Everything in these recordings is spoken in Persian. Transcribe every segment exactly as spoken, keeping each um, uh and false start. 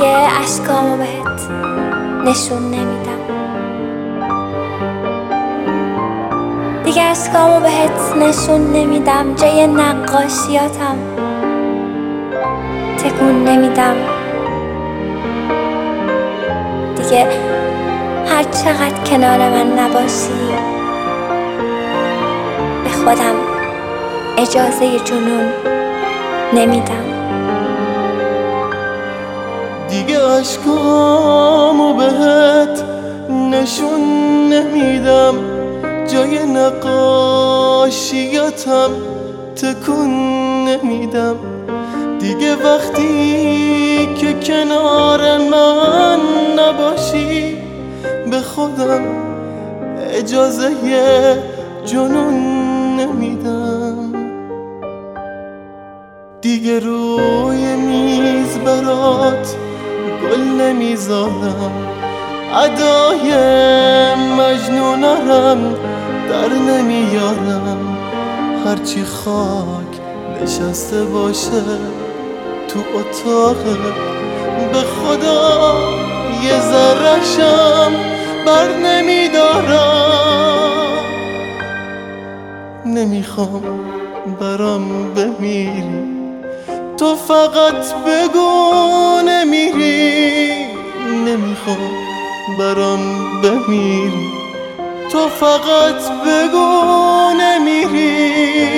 دیگه اشکامو بهت نشون نمیدم، دیگه اشکامو بهت نشون نمیدم، جای نقاشیاتم تکون نمیدم، دیگه هر چقدر کنار من نباشی به خودم اجازه جنون نمیدم. دیگه اشکامو بهت نشون نمیدم، جای نقاشیاتم تکون نمیدم، دیگه وقتی که کنار من نباشی به خودم اجازه جنون نمیدم. دیگه روی میز برات گل نمیذارم، ادای مجنونارم در نمیارم، هرچی خاک نشسته باشه تو اتاقه به خدا یه ذره‌شم بر نمیدارم. نمیخوام برام بمیری، تو فقط بگو نمیری. نمیخوام برام بمیری، تو فقط بگو نمیری.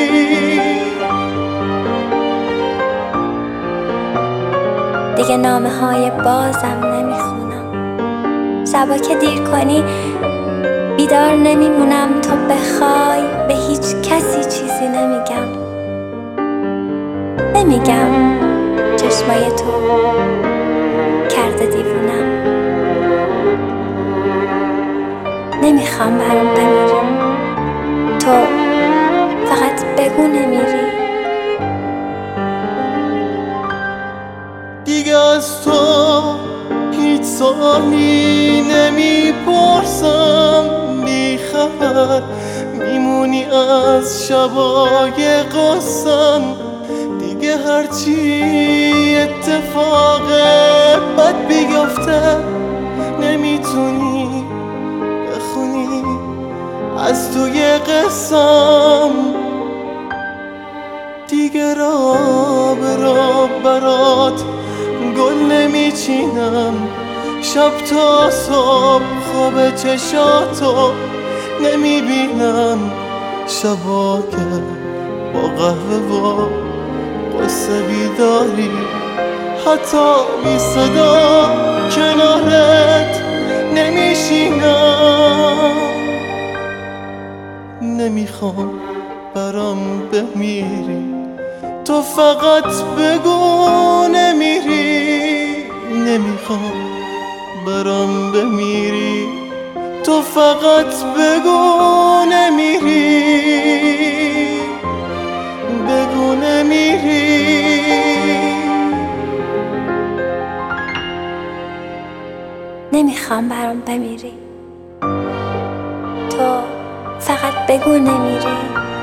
دیگه نامه های بازم نمیخونم، شبا که دیر کنی بیدار نمیمونم، تو بخوای به هیچ کسی چیزی نمیگم، نمیگم چشمای تو کرده دیوونم. نمیخوام برام بمیری، تو فقط بگو نمیری. دیگه از تو هیچ سوالی نمیپرسم، بی خبر میمونی از شبای قصم، دیگه هرچی اتفاق بد بیفته نمیتونی بخونی از توی قصم. دیگه را به را برات گل نمیچینم، شب تا صبح خواب چشاتو نمیبینم، شبا که با قهوه و قصه بیداری حتی بی صدا کنارت نمیشینم. نمیخوام برام بمیری، تو فقط بگو نمیری. نمیخوام برام بمیری، تو فقط بگو نمیری. بگو نمیری. نمیخوام برام بمیری، تو فقط بگو نمیری.